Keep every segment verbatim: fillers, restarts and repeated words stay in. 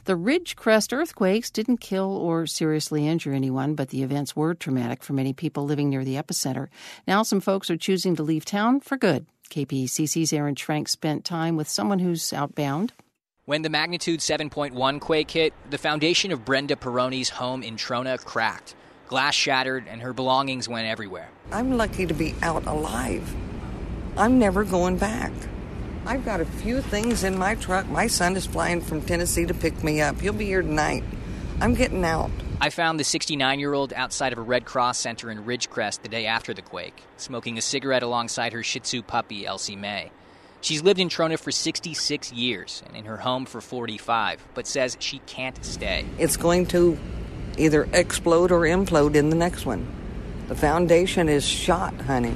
The Ridgecrest earthquakes didn't kill or seriously injure anyone, but the events were traumatic for many people living near the epicenter. Now some folks are choosing to leave town for good. K P C C's Aaron Schrank spent time with someone who's outbound. When the magnitude seven point one quake hit, the foundation of Brenda Peroni's home in Trona cracked. Glass shattered, and her belongings went everywhere. I'm lucky to be out alive. I'm never going back. I've got a few things in my truck. My son is flying from Tennessee to pick me up. He'll be here tonight. I'm getting out. I found the sixty-nine-year-old outside of a Red Cross center in Ridgecrest the day after the quake, smoking a cigarette alongside her Shih Tzu puppy, Elsie Mae. She's lived in Trona for sixty-six years and in her home for forty-five, but says she can't stay. It's going to either explode or implode in the next one. The foundation is shot, honey.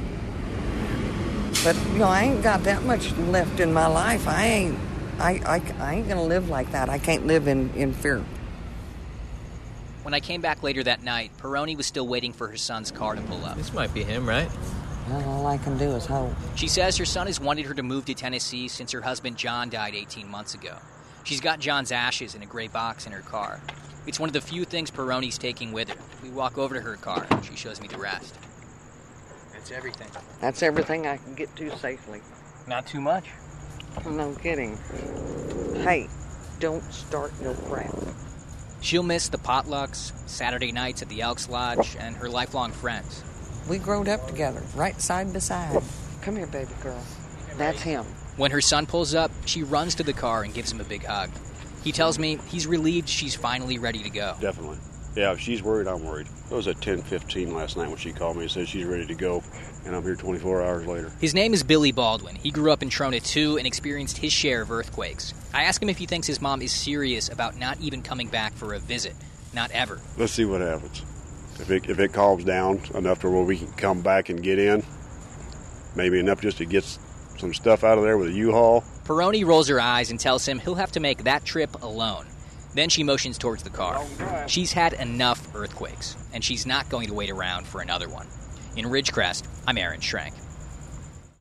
But, you know, I ain't got that much left in my life. I ain't, I, I, I ain't gonna live like that. I can't live in, in fear. When I came back later that night, Peroni was still waiting for her son's car to pull up. This might be him, right? Well, all I can do is hope. She says her son has wanted her to move to Tennessee since her husband John died eighteen months ago. She's got John's ashes in a gray box in her car. It's one of the few things Peroni's taking with her. We walk over to her car, and she shows me the rest. That's everything. That's everything I can get to safely. Not too much. No kidding. Hey, don't start no crap. She'll miss the potlucks, Saturday nights at the Elks Lodge, and her lifelong friends. We growed up together, right side by side. Come here, baby girl. That's him. When her son pulls up, she runs to the car and gives him a big hug. He tells me he's relieved she's finally ready to go. Definitely. Yeah, if she's worried, I'm worried. It was at ten fifteen last night when she called me and said she's ready to go, and I'm here twenty-four hours later. His name is Billy Baldwin. He grew up in Trona, too, and experienced his share of earthquakes. I ask him if he thinks his mom is serious about not even coming back for a visit. Not ever. Let's see what happens. If it, if it calms down enough to where we can come back and get in, maybe enough just to get some stuff out of there with a U-Haul. Peroni rolls her eyes and tells him he'll have to make that trip alone. Then she motions towards the car. She's had enough earthquakes, and she's not going to wait around for another one. In Ridgecrest, I'm Aaron Schrank.